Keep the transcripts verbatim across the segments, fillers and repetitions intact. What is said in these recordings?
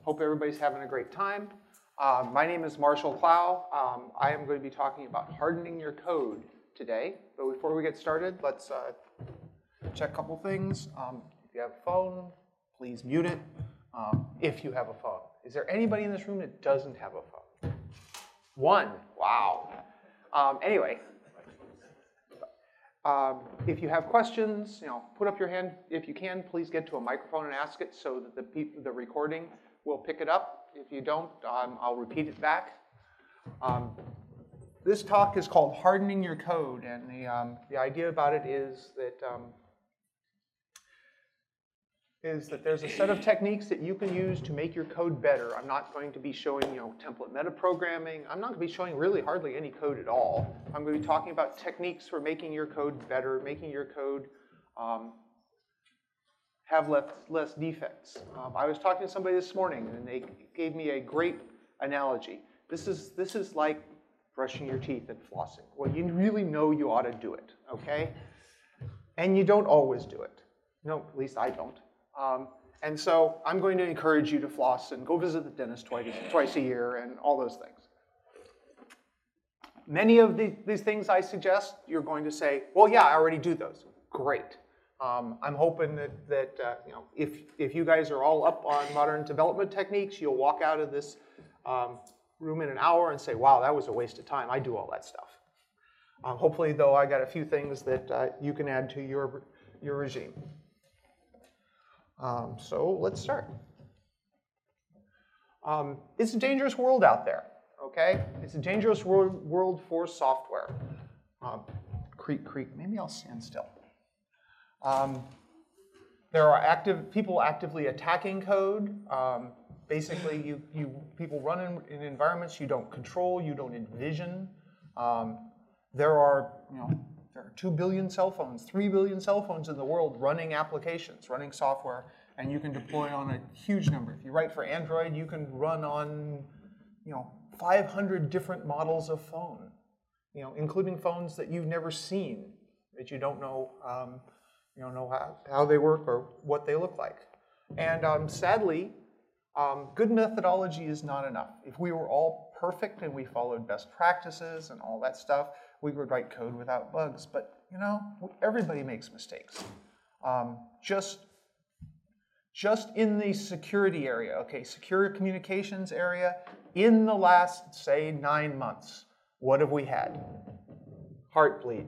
Hope everybody's having a great time. Uh, my name is Marshall Clow. Um, I am going to be talking about hardening your code today. But before we get started, let's uh, check a couple things. Um, if you have a phone, please mute it. Um, if you have a phone. Is there anybody in this room that doesn't have a phone? One. Wow. Um, anyway. Um, if you have questions, you know, put up your hand. If you can, please get to a microphone and ask it so that the people, the recording will pick it up. If you don't, um, I'll repeat it back. Um, this talk is called Hardening Your Code, and the um, the idea about it is that um, is that there's a set of techniques that you can use to make your code better. I'm not going to be showing, you know, template metaprogramming. I'm not going to be showing really hardly any code at all. I'm going to be talking about techniques for making your code better, making your code um, have less, less defects. Um, I was talking to somebody this morning, and they gave me a great analogy. This is, this is like brushing your teeth and flossing. Well, you really know you ought to do it, okay? And you don't always do it. No, at least I don't. Um, and so I'm going to encourage you to floss and go visit the dentist twice, twice a year and all those things. Many of the, these things I suggest, you're going to say, well, yeah, I already do those. Great. Um, I'm hoping that, that uh, you know, if, if you guys are all up on modern development techniques, you'll walk out of this um, room in an hour and say, wow, that was a waste of time. I do all that stuff. Um, hopefully, though, I got a few things that uh, you can add to your, your regime. Um, so let's start. Um, it's a dangerous world out there, okay? It's a dangerous world, world for software. Um, creak, creak. Maybe I'll stand still. Um, there are active people actively attacking code. Um, basically, you, you people run in, in environments you don't control, you don't envision. Um, there are, you know, there are two billion cell phones, three billion cell phones in the world running applications, running software, and you can deploy on a huge number. If you write for Android, you can run on, you know, five hundred different models of phone, you know, including phones that you've never seen, that you don't know, um, you don't know how, how they work or what they look like. And um, sadly, um, good methodology is not enough. If we were all perfect and we followed best practices and all that stuff, we would write code without bugs. But, you know, everybody makes mistakes. Um, just, just in the security area, okay, secure communications area, in the last, say, nine months, what have we had? Heartbleed.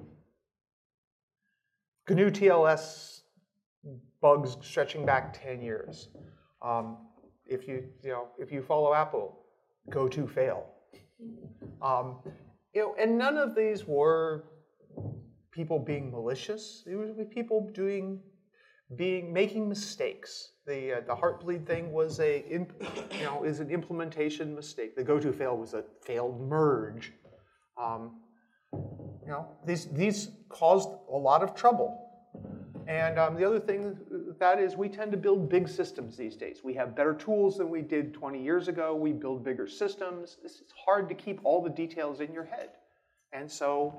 G N U T L S bugs stretching back ten years. Um, if you, you know, if you follow Apple, go to fail. Um, you know, and none of these were people being malicious. It was people doing, being, making mistakes. The uh, the Heartbleed thing was a, in, you know, is an implementation mistake. The go to fail was a failed merge. Um, you know, these these caused a lot of trouble. And um, the other thing with that is we tend to build big systems these days. We have better tools than we did twenty years ago. We build bigger systems. It's hard to keep all the details in your head. And so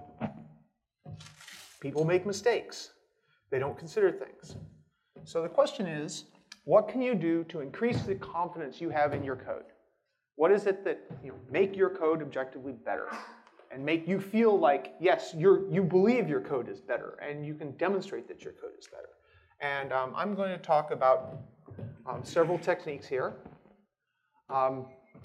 people make mistakes. They don't consider things. So the question is, what can you do to increase the confidence you have in your code? What is it that, you know, make your code objectively better? And make you feel like, yes, you're, you believe your code is better, and you can demonstrate that your code is better. And um, I'm going to talk about um, several techniques here. Um,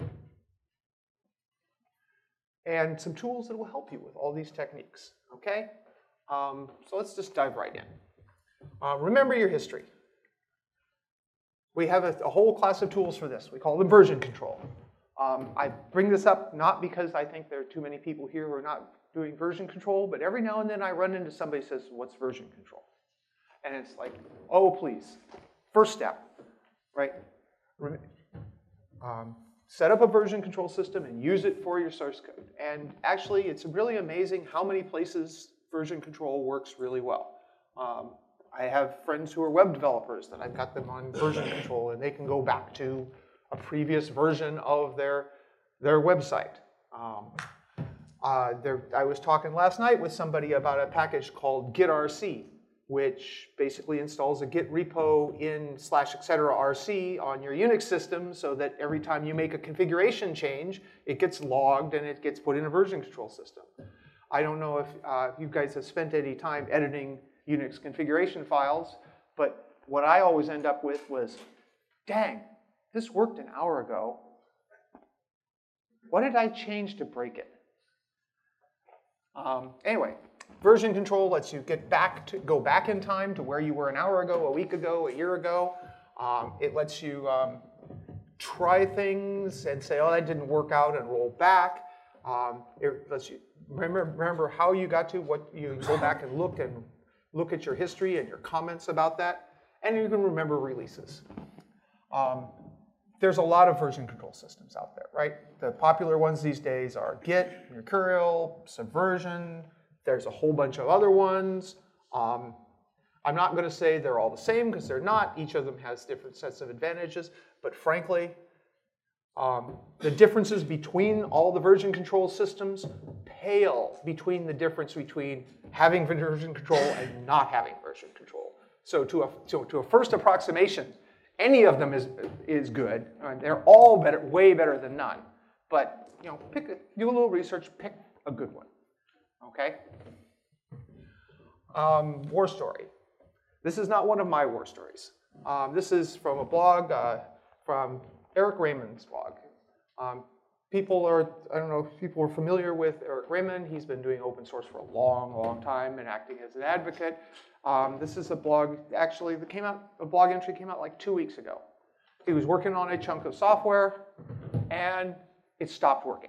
and some tools that will help you with all these techniques, okay? Um, so let's just dive right in. Uh, remember your history. We have a, a whole class of tools for this. We call them version control. Um, I bring this up not because I think there are too many people here who are not doing version control, but every now and then I run into somebody who says, what's version control? And it's like, oh, please. First step, right? Um, set up a version control system and use it for your source code. And actually, it's really amazing how many places version control works really well. Um, I have friends who are web developers that I've got them on version control, and they can go back to a previous version of their, their website. Um, uh, there, I was talking last night with somebody about a package called gitrc. which basically installs a Git repo in slash et cetera rc on your Unix system so that every time you make a configuration change, it gets logged and it gets put in a version control system. I don't know if uh, you guys have spent any time editing Unix configuration files, but what I always end up with was, dang, this worked an hour ago. What did I change to break it? Um, anyway, version control lets you get back to go back in time to where you were an hour ago, a week ago, a year ago. Um, it lets you um, try things and say, oh, that didn't work out, and roll back. Um, it lets you remember remember how you got to what you go back and look and look at your history and your comments about that, and you can remember releases. Um, There's a lot of version control systems out there, right? The popular ones these days are Git, Mercurial, Subversion. There's a whole bunch of other ones. Um, I'm not going to say they're all the same because they're not. Each of them has different sets of advantages. But frankly, um, the differences between all the version control systems pale between the difference between having version control and not having version control. So to a, to, to a first approximation, any of them is is good. Uh, they're all better, way better than none. But you know, pick a, do a little research, pick a good one. Okay. Um, war story. This is not one of my war stories. Um, this is from a blog uh, from Eric Raymond's blog. Um, people are I don't know if people are familiar with Eric Raymond. He's been doing open source for a long, long time and acting as an advocate. Um, this is a blog, actually, that came out, a blog entry came out like two weeks ago. He was working on a chunk of software, and it stopped working.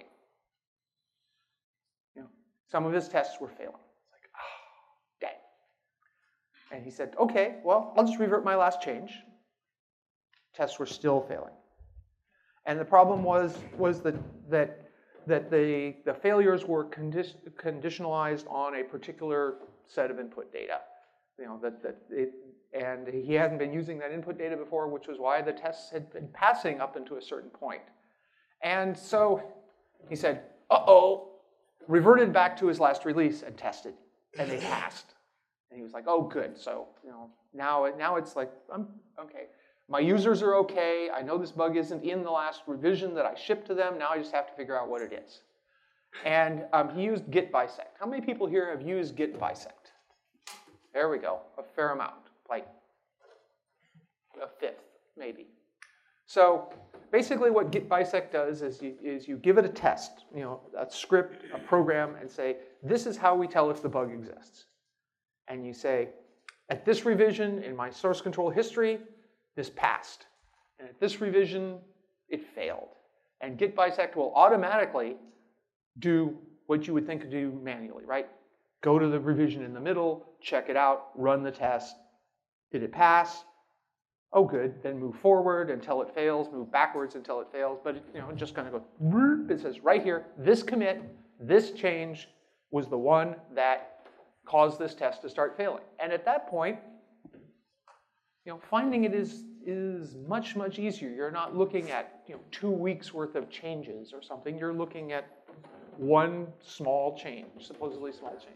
You know, some of his tests were failing. It's like, oh, dang. And he said, okay, well, I'll just revert my last change. Tests were still failing. And the problem was, was that, that, that the, the failures were condi conditionalized on a particular set of input data. You know, that, that it, and he hadn't been using that input data before, which was why the tests had been passing up into a certain point. And so he said, uh-oh, reverted back to his last release and tested, and they passed. And he was like, oh, good. So, you know, now, now it's like, I'm okay. My users are okay. I know this bug isn't in the last revision that I shipped to them. Now I just have to figure out what it is. And um, he used git bisect. How many people here have used git bisect? There we go, a fair amount, like a fifth, maybe. So basically what git bisect does is you, is you give it a test, you know, a script, a program, and say, this is how we tell if the bug exists. And you say, at this revision in my source control history, this passed. And at this revision, it failed. And git bisect will automatically do what you would think to do manually, right? Go to the revision in the middle, check it out, run the test. Did it pass? Oh, good. Then move forward until it fails, move backwards until it fails. But it, you know, just kind of go, it says right here, this commit, this change was the one that caused this test to start failing. And at that point, you know, finding it is, is much, much easier. You're not looking at you know, two weeks worth of changes or something. You're looking at one small change, supposedly small change.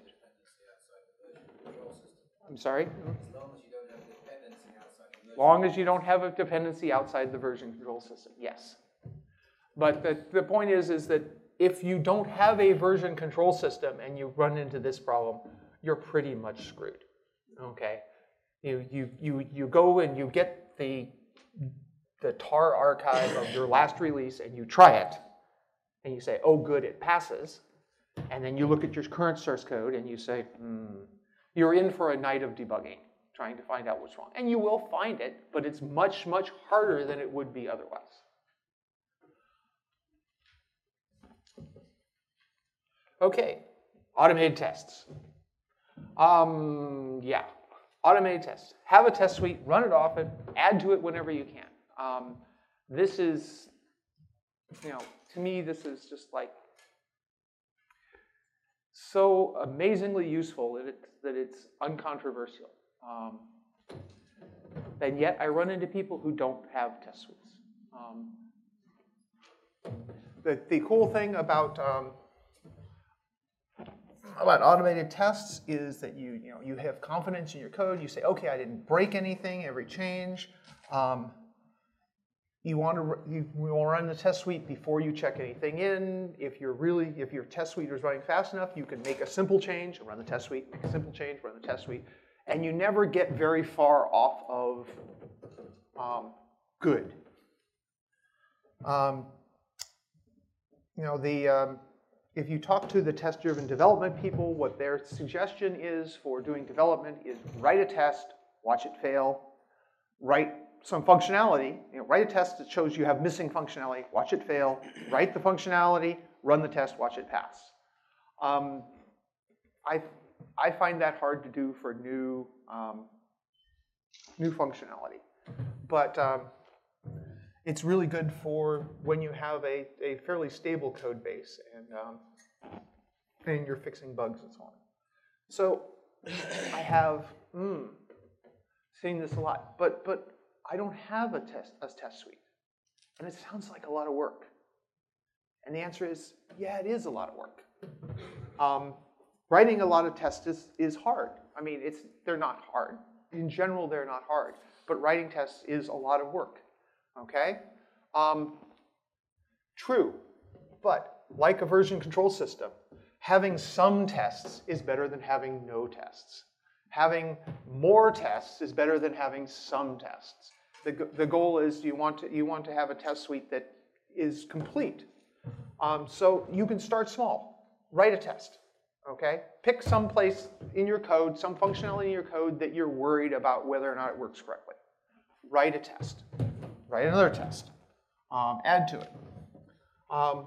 I'm sorry? As long as you don't have a dependency outside the version control system, yes. But the, the point is, is that if you don't have a version control system and you run into this problem, you're pretty much screwed, okay? You, you, you, you go and you get the, the tar archive of your last release and you try it, and you say, oh, good, it passes. And then you look at your current source code and you say, hmm, you're in for a night of debugging, trying to find out what's wrong. And you will find it, but it's much, much harder than it would be otherwise. Okay, automated tests. Um, yeah, automated tests. Have a test suite, run it often, add to it whenever you can. Um, this is, you know, to me, this is just like so amazingly useful that, it, that it's uncontroversial. Um, and yet I run into people who don't have test suites. Um, the, the cool thing about um, about automated tests is that you, you, know, you have confidence in your code. You say, okay, I didn't break anything, every change. Um, you want to you, you want to run the test suite before you check anything in. If you're really, if your test suite is running fast enough, you can make a simple change, run the test suite, make a simple change, run the test suite, and you never get very far off of um, good. Um, you know, the um, if you talk to the test-driven development people, what their suggestion is for doing development is write a test, watch it fail, write some functionality, you know, write a test that shows you have missing functionality, watch it fail, write the functionality, run the test, watch it pass. Um, I, I find that hard to do for new, um, new functionality. But um, it's really good for when you have a, a fairly stable code base and, um, and you're fixing bugs and so on. So I have mm, seen this a lot, but, but I don't have a test, a test suite. And it sounds like a lot of work. And the answer is, yeah, it is a lot of work. Um, writing a lot of tests is, is hard. I mean, it's, they're not hard. In general, they're not hard. But writing tests is a lot of work. Okay? Um, true. But like a version control system, having some tests is better than having no tests. Having more tests is better than having some tests. The, the goal is you want, to, you want to have a test suite that is complete. Um, so you can start small. Write a test. Okay? Pick some place in your code, some functionality in your code that you're worried about whether or not it works correctly. Write a test. Write another test. Um, add to it. Um,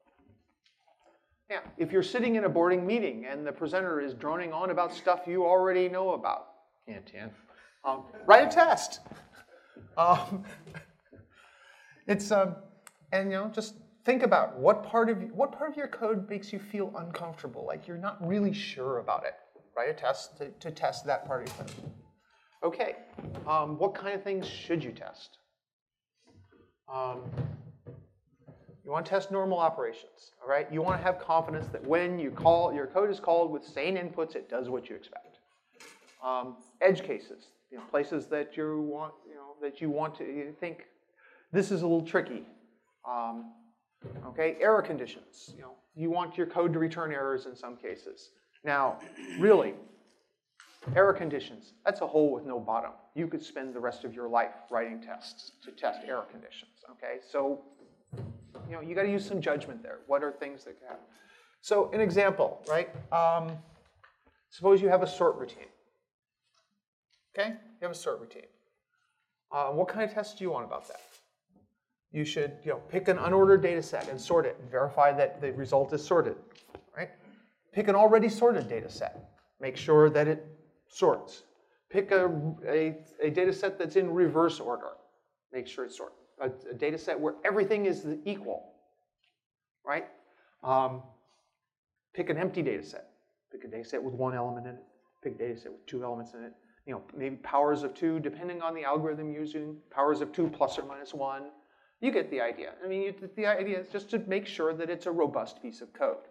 yeah, if you're sitting in a boarding meeting and the presenter is droning on about stuff you already know about, hint, hint, um, write a test. Um, it's um, and you know, just think about what part of what part of your code makes you feel uncomfortable, like you're not really sure about it. Write a test to, to test that part of your code. Okay, um, what kind of things should you test? Um, you want to test normal operations, all right? You want to have confidence that when you call your code is called with sane inputs, it does what you expect. Um, edge cases, you know, places that you want, you know, that you want to you think this is a little tricky. Um, okay, error conditions. You know, you want your code to return errors in some cases. Now, really, error conditions, that's a hole with no bottom. You could spend the rest of your life writing tests to test error conditions, okay? So, you know, you got to use some judgment there. What are things that can happen? So, an example, right? Um, suppose you have a sort routine. Okay? You have a sort routine. Uh, what kind of tests do you want about that? You should, you know, pick an unordered data set and sort it and verify that the result is sorted, right? Pick an already sorted data set. Make sure that it sorts. Pick a, a, a data set that's in reverse order. Make sure it's sorted. A, a data set where everything is equal, right? Um, pick an empty data set. Pick a data set with one element in it. Pick a data set with two elements in it. You know, maybe powers of two, depending on the algorithm you're using. Powers of two plus or minus one. You get the idea. I mean, you, the idea is just to make sure that it's a robust piece of code.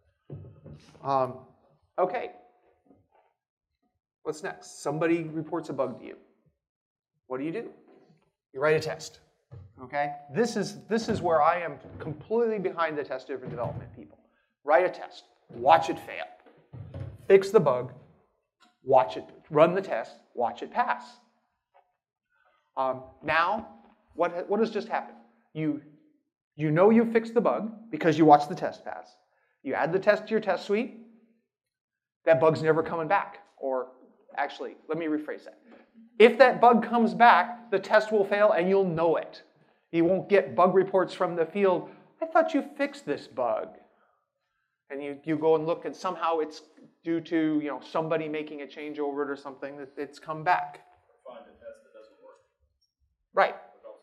Um, okay. What's next? Somebody reports a bug to you. What do you do? You write a test. Okay? This is, this is where I am completely behind the test-driven development people. Write a test. Watch it fail. Fix the bug. Watch it. Run the test. Watch it pass. Um, now, what, what has just happened? You, you know you fixed the bug because you watched the test pass. You add the test to your test suite. That bug's never coming back. Or actually, let me rephrase that. If that bug comes back, the test will fail and you'll know it. You won't get bug reports from the field. I thought you fixed this bug. And you, you go and look and somehow it's due to, you know, somebody making a change over it or something that it's come back. Find a test that doesn't work. Right.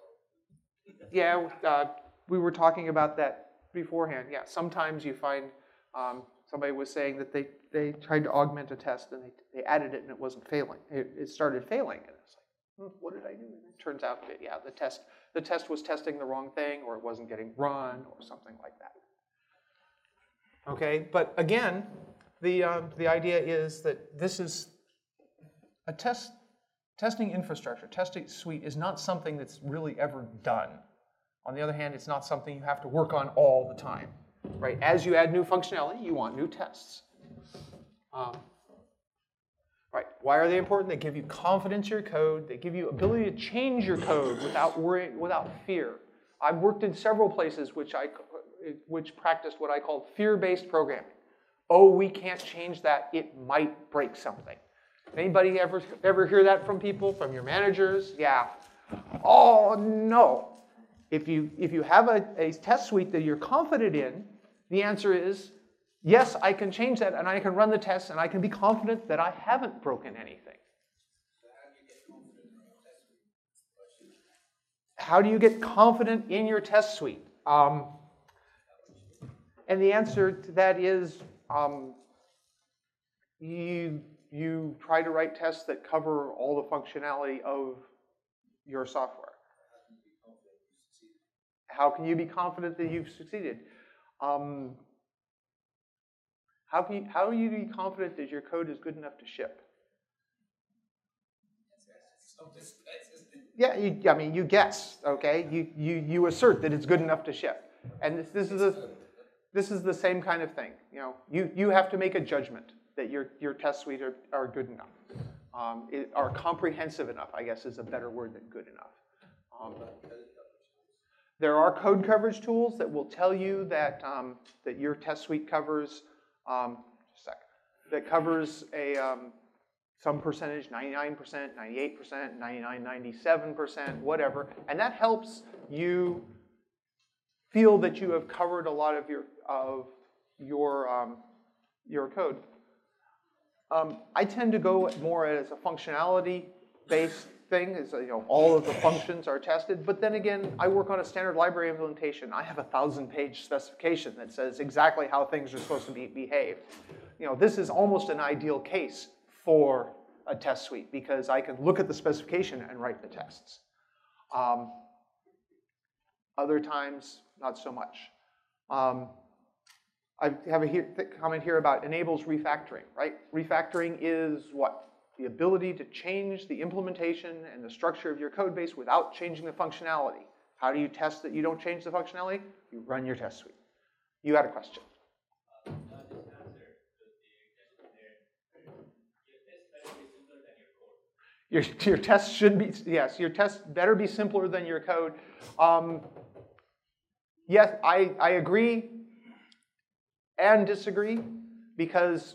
Yeah, uh, we were talking about that beforehand. Yeah, sometimes you find um, somebody was saying that they, they tried to augment a test and they, they added it and it wasn't failing. It, it started failing and it's like, hmm, what did I do? And it turns out that, yeah, the test, the test was testing the wrong thing or it wasn't getting run or something like that. Okay, but again, the, um, the idea is that this is a test, testing infrastructure, testing suite is not something that's really ever done. On the other hand, it's not something you have to work on all the time, right? As you add new functionality, you want new tests. Um, right, why are they important? They give you confidence in your code. They give you ability to change your code without worry, without fear. I've worked in several places which I, which practiced what I call fear-based programming. Oh, we can't change that. It might break something. Anybody ever, ever hear that from people, from your managers? Yeah. Oh, no. If you, if you have a, a test suite that you're confident in, the answer is, yes, I can change that, and I can run the tests, and I can be confident that I haven't broken anything. How do you get confident in your test suite? Um, and the answer to that is um, you, you try to write tests that cover all the functionality of your software. How can you be confident that you've succeeded? Um, how, can you, how do you be confident that your code is good enough to ship? Yeah, you, I mean, you guess, okay? You, you, you assert that it's good enough to ship. And this, this, is a, this is the same kind of thing. You know, you, you have to make a judgment that your, your test suite are, are good enough. Um, it, are comprehensive enough, I guess is a better word than good enough. Um, There are code coverage tools that will tell you that, um, that your test suite covers, um, just a sec, that covers a, um, some percentage, ninety-nine percent, ninety-eight percent, ninety-nine, ninety-seven percent, whatever. And that helps you feel that you have covered a lot of your, of your, um, your code. Um, I tend to go more as a functionality-based thing, is, you know, all of the functions are tested. But then again, I work on a standard library implementation. I have a thousand-page specification that says exactly how things are supposed to be behave. You know, this is almost an ideal case for a test suite because I can look at the specification and write the tests. Um, other times, not so much. Um, I have a here, comment here about enables refactoring, right? Refactoring is what? The ability to change the implementation and the structure of your code base without changing the functionality. How do you test that you don't change the functionality? You run your test suite. You had a question. Your, your test should be, yes, your test better be simpler than your code. Um, yes, I, I agree and disagree because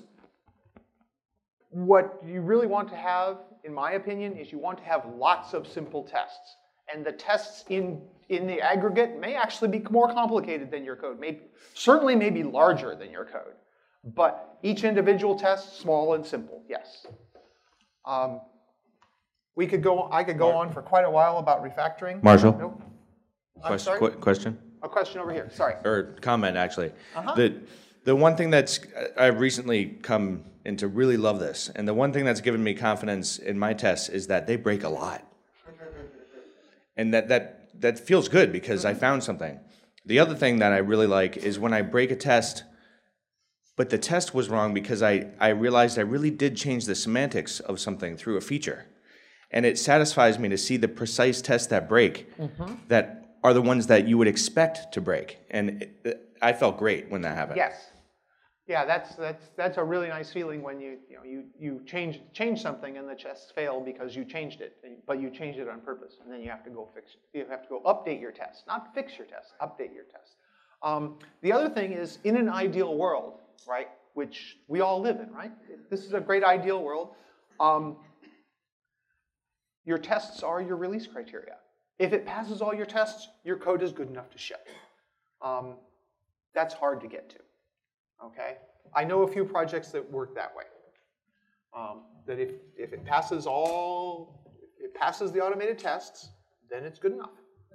what you really want to have, in my opinion, is you want to have lots of simple tests. And the tests in, in the aggregate may actually be more complicated than your code. Maybe, certainly may be larger than your code. But each individual test, small and simple, yes. Um, we could go, I could go on for quite a while about refactoring. Marshall? Nope. I'm Question, sorry? qu question? A question over here, sorry. Or comment, actually. Uh-huh. The, the one thing that's, I've recently come and to really love this. And the one thing that's given me confidence in my tests is that they break a lot. And that, that, that feels good because I found something. The other thing that I really like is when I break a test, but the test was wrong because I, I realized I really did change the semantics of something through a feature. And it satisfies me to see the precise tests that break mm-hmm. that are the ones that you would expect to break. And it, I felt great when that happened. Yes. Yeah, that's that's that's a really nice feeling when you you know you you change change something and the tests fail because you changed it, but you changed it on purpose, and then you have to go fix it. You have to go update your test, not fix your test, update your test. Um, the other thing is, in an ideal world, right, which we all live in, right? This is a great ideal world. Um, your tests are your release criteria. If it passes all your tests, your code is good enough to ship. Um, that's hard to get to. Okay, I know a few projects that work that way. Um, that if, if it passes all, if it passes the automated tests, then it's good enough.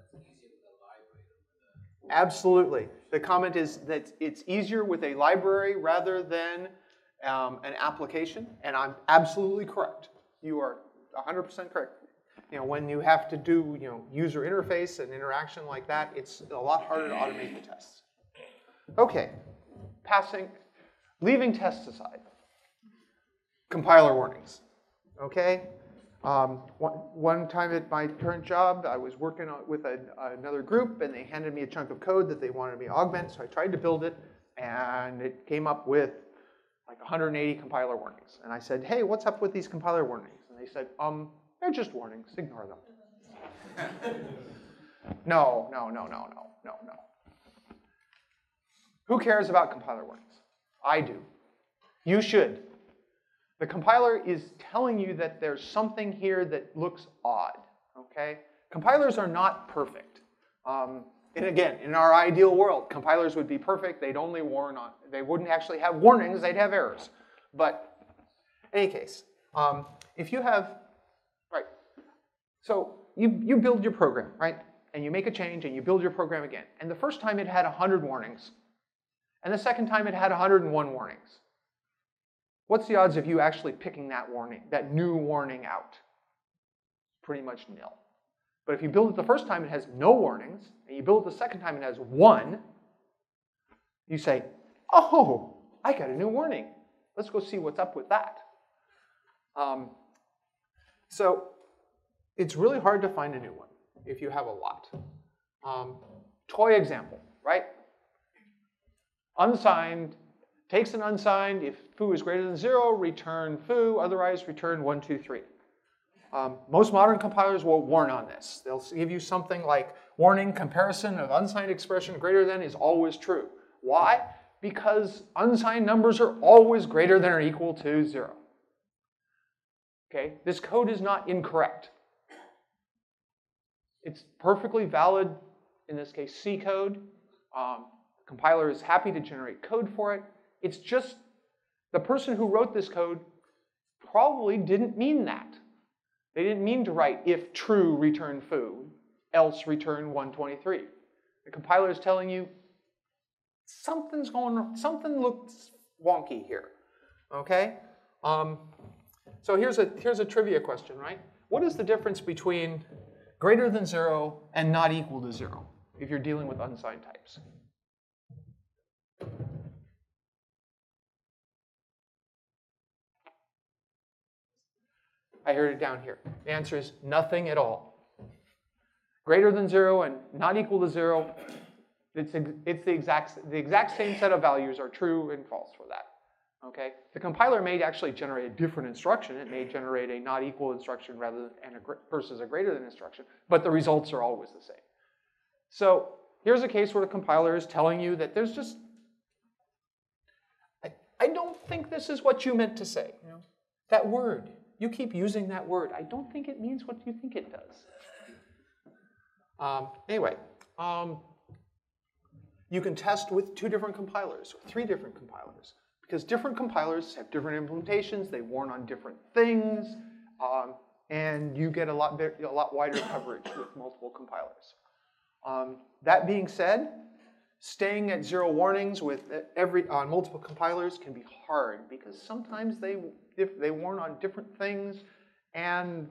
Absolutely. The comment is that it's easier with a library rather than um, an application, and I'm absolutely correct. You are one hundred percent correct. You know, when you have to do you know user interface and interaction like that, it's a lot harder to automate the tests. Okay. Passing, leaving tests aside, compiler warnings, okay? Um, one, one time at my current job, I was working on, with a, another group, and they handed me a chunk of code that they wanted me to augment, so I tried to build it, and it came up with like one hundred eighty compiler warnings. And I said, hey, what's up with these compiler warnings? And they said, um, they're just warnings, ignore them. No, no, no, no, no, no, no. Who cares about compiler warnings? I do. You should. The compiler is telling you that there's something here that looks odd, okay? Compilers are not perfect. Um, and again, in our ideal world, compilers would be perfect. They'd only warn on, they wouldn't actually have warnings, they'd have errors. But in any case, um, if you have, right, so you, you build your program, right? And you make a change and you build your program again. And the first time it had one hundred warnings. And the second time it had one hundred one warnings. What's the odds of you actually picking that warning, that new warning out? Pretty much nil. But if you build it the first time, it has no warnings, and you build it the second time, it has one, you say, oh, I got a new warning. Let's go see what's up with that. Um, so it's really hard to find a new one if you have a lot. Um, toy example, right? Unsigned. Takes an unsigned, if foo is greater than zero, return foo, otherwise return one, two, three. Um, most modern compilers will warn on this. They'll give you something like, warning, comparison of unsigned expression greater than is always true. Why? Because unsigned numbers are always greater than or equal to zero. Okay, this code is not incorrect. It's perfectly valid, in this case, C code. Um, the compiler is happy to generate code for it. It's just the person who wrote this code probably didn't mean that. They didn't mean to write if true, return foo, else return one twenty-three. The compiler is telling you something's going on, something looks wonky here. Okay? Um, so here's a, here's a trivia question, right? What is the difference between greater than zero and not equal to zero if you're dealing with unsigned types? I heard it down here. The answer is nothing at all. Greater than zero and not equal to zero, it's, it's the, exact, the exact same set of values are true and false for that. Okay? The compiler may actually generate a different instruction. It may generate a not equal instruction rather than a, versus a greater than instruction, but the results are always the same. So here's a case where the compiler is telling you that there's just, I, I don't think this is what you meant to say. You know? That word. You keep using that word. I don't think it means what you think it does. Um, anyway, um, you can test with two different compilers, or three different compilers, because different compilers have different implementations. They warn on different things, um, and you get a lot, a lot wider coverage with multiple compilers. Um, that being said, staying at zero warnings with every on multiple compilers can be hard because sometimes they if they warn on different things, and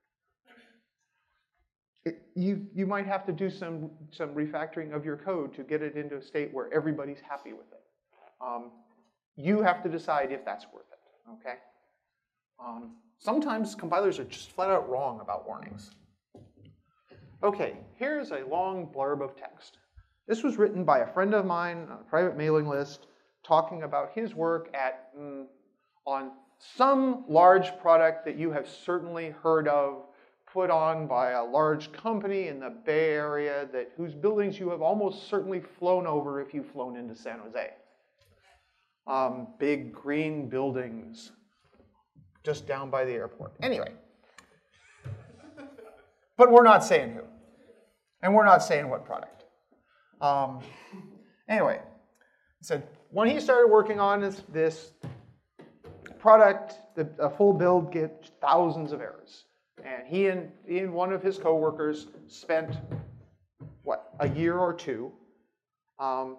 it, you you might have to do some some refactoring of your code to get it into a state where everybody's happy with it. Um, you have to decide if that's worth it. Okay. Um, sometimes compilers are just flat out wrong about warnings. Okay, here's a long blurb of text. This was written by a friend of mine on a private mailing list talking about his work at mm, on some large product that you have certainly heard of, put on by a large company in the Bay Area that whose buildings you have almost certainly flown over if you've flown into San Jose. Um, big green buildings just down by the airport. Anyway. But we're not saying who. And we're not saying what product. Um, anyway, so when he started working on this, this product, the, a full build gets thousands of errors. And he and, he and one of his coworkers spent, what, a year or two um,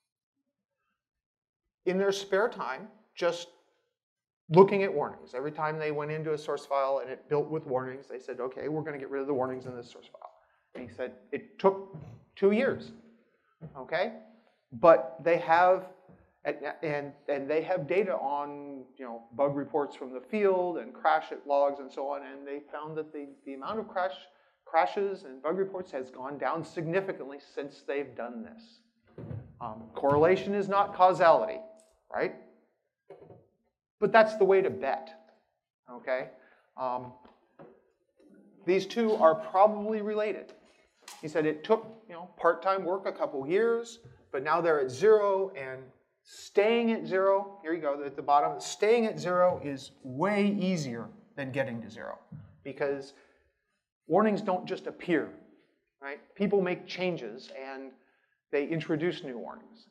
in their spare time just looking at warnings. Every time they went into a source file and it built with warnings, they said, okay, we're going to get rid of the warnings in this source file. And he said, it took two years. Okay? But they have And, and, and they have data on, you know, bug reports from the field and crash logs and so on, and they found that the, the amount of crash, crashes and bug reports has gone down significantly since they've done this. Um, correlation is not causality, right? But that's the way to bet, okay? Um, these two are probably related. He said it took, you know, part-time work a couple years, but now they're at zero, and staying at zero, here you go, at the bottom, staying at zero is way easier than getting to zero, because warnings don't just appear, right? People make changes, and they introduce new warnings.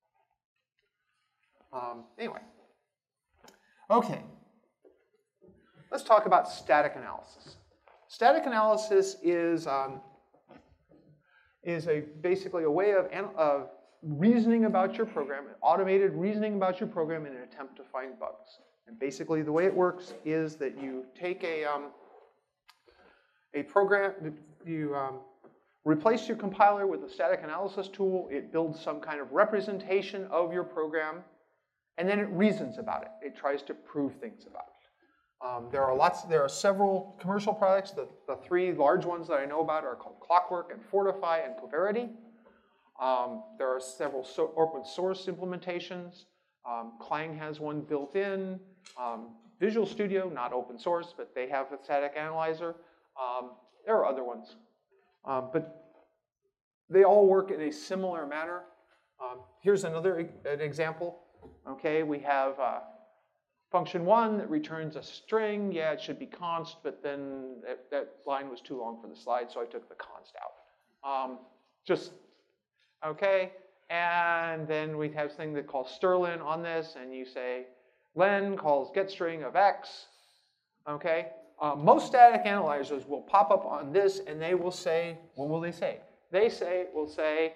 Um, anyway. Okay. Let's talk about static analysis. Static analysis is, um, is a, basically a way of, of reasoning about your program, automated reasoning about your program in an attempt to find bugs. And basically the way it works is that you take a, um, a program, you um, replace your compiler with a static analysis tool, it builds some kind of representation of your program, and then it reasons about it. It tries to prove things about it. Um, there are lots, there are several commercial products. The, the three large ones that I know about are called Clockwork and Fortify and Coverity. Um, there are several so open source implementations. Um, Clang has one built in. Um, Visual Studio, not open source, but they have a static analyzer. Um, there are other ones. Um, but they all work in a similar manner. Um, here's another an example. Okay, we have uh, function one that returns a string. Yeah, it should be const, but then that, that line was too long for the slide, so I took the const out. Um, just, okay, and then we have this thing that calls strlen on this, and you say len calls getString of x. Okay, uh, most static analyzers will pop up on this, and they will say, what will they say? They say, will say,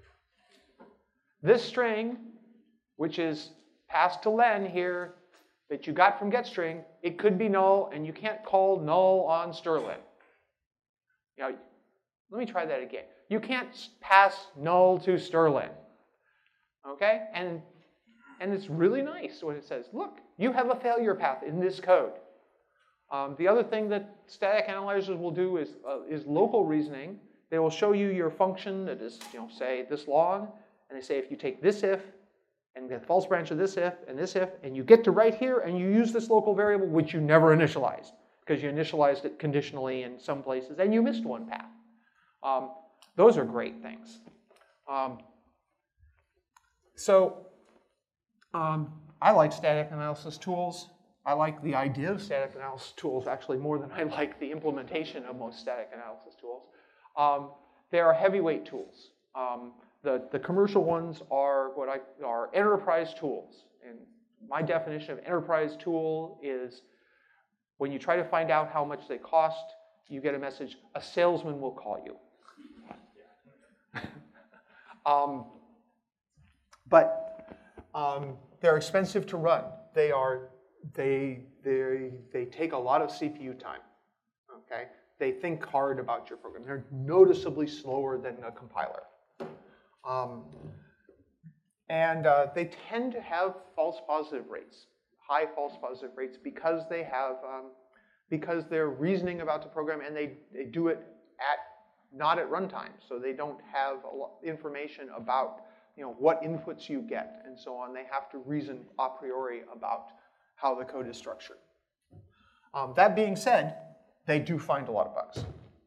this string, which is passed to len here, that you got from getString, it could be null, and you can't call null on strlen. You know, let me try that again. You can't pass null to strlen. Okay? And, and it's really nice when it says, look, you have a failure path in this code. Um, the other thing that static analyzers will do is, uh, is local reasoning. They will show you your function that is, you know, say this long, and they say if you take this if, and the false branch of this if, and this if, and you get to right here, and you use this local variable, which you never initialized, because you initialized it conditionally in some places, and you missed one path. Um, those are great things. Um, so um, I like static analysis tools. I like the idea of static analysis tools actually more than I like the implementation of most static analysis tools. Um, they are heavyweight tools. Um, the, the commercial ones are what I are enterprise tools. And my definition of enterprise tool is when you try to find out how much they cost, you get a message, a salesman will call you. um, but um, they're expensive to run. They are They, they, they take a lot of C P U time, okay? They think hard about your program. They're noticeably slower than a compiler. Um, and uh, they tend to have false positive rates, high false positive rates, because they have, um, because they're reasoning about the program, and they, they do it at, not at runtime. So they don't have a lot of information about, you know, what inputs you get and so on. They have to reason a priori about how the code is structured. Um, that being said, they do find a lot of bugs.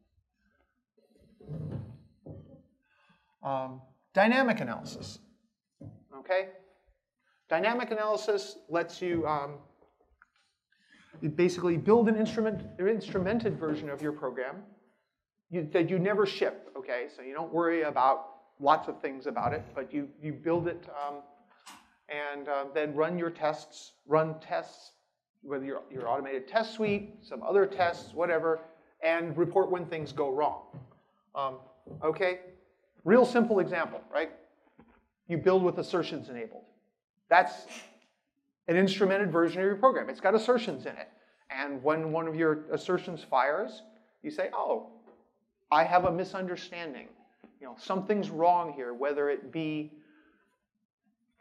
Um, dynamic analysis, okay? Dynamic analysis lets you um, basically build an instrument, an instrumented version of your program you, that you never ship, okay? So you don't worry about lots of things about it, but you, you build it um, and uh, then run your tests, run tests, whether your, your automated test suite, some other tests, whatever, and report when things go wrong. Um, okay? Real simple example, right? You build with assertions enabled. That's an instrumented version of your program. It's got assertions in it. And when one of your assertions fires, you say, oh, I have a misunderstanding. You know, something's wrong here, whether it be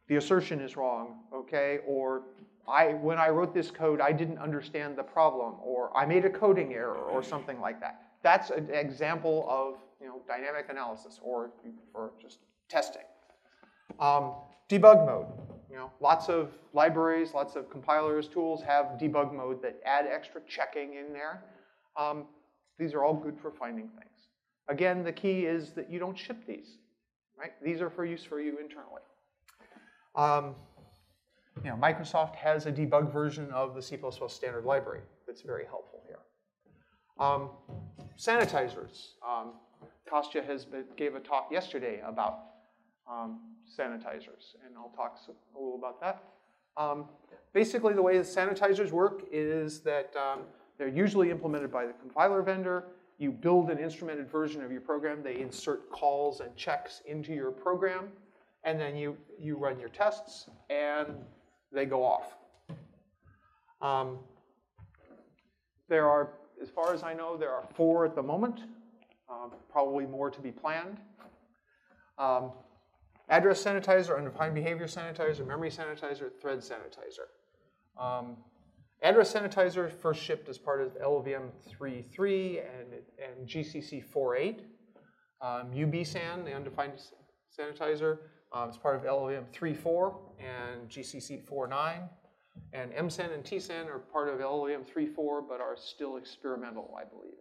the assertion is wrong, okay? Or I, when I wrote this code, I didn't understand the problem, or I made a coding error, or something like that. That's an example of, you know, dynamic analysis, or, or just testing. Um, debug mode. You know, lots of libraries, lots of compilers, tools have debug mode that add extra checking in there. Um, these are all good for finding things. Again, the key is that you don't ship these, right? These are for use for you internally. Um, you know, Microsoft has a debug version of the C plus plus standard library that's very helpful here. Um, sanitizers. Um, Kostya has been, gave a talk yesterday about um, sanitizers, and I'll talk a little about that. Um, basically, the way the sanitizers work is that um, they're usually implemented by the compiler vendor. You build an instrumented version of your program. They insert calls and checks into your program, and then you, you run your tests, and they go off. Um, there are, as far as I know, there are four at the moment, um, probably more to be planned. Um, address sanitizer, undefined behavior sanitizer, memory sanitizer, thread sanitizer. Um, address sanitizer first shipped as part of L V M three point three and, and G C C four point eight. Um, U B SAN, the undefined sanitizer, um, is part of L V M three point four and G C C four point nine. And M SAN and T SAN are part of L V M three point four, but are still experimental, I believe.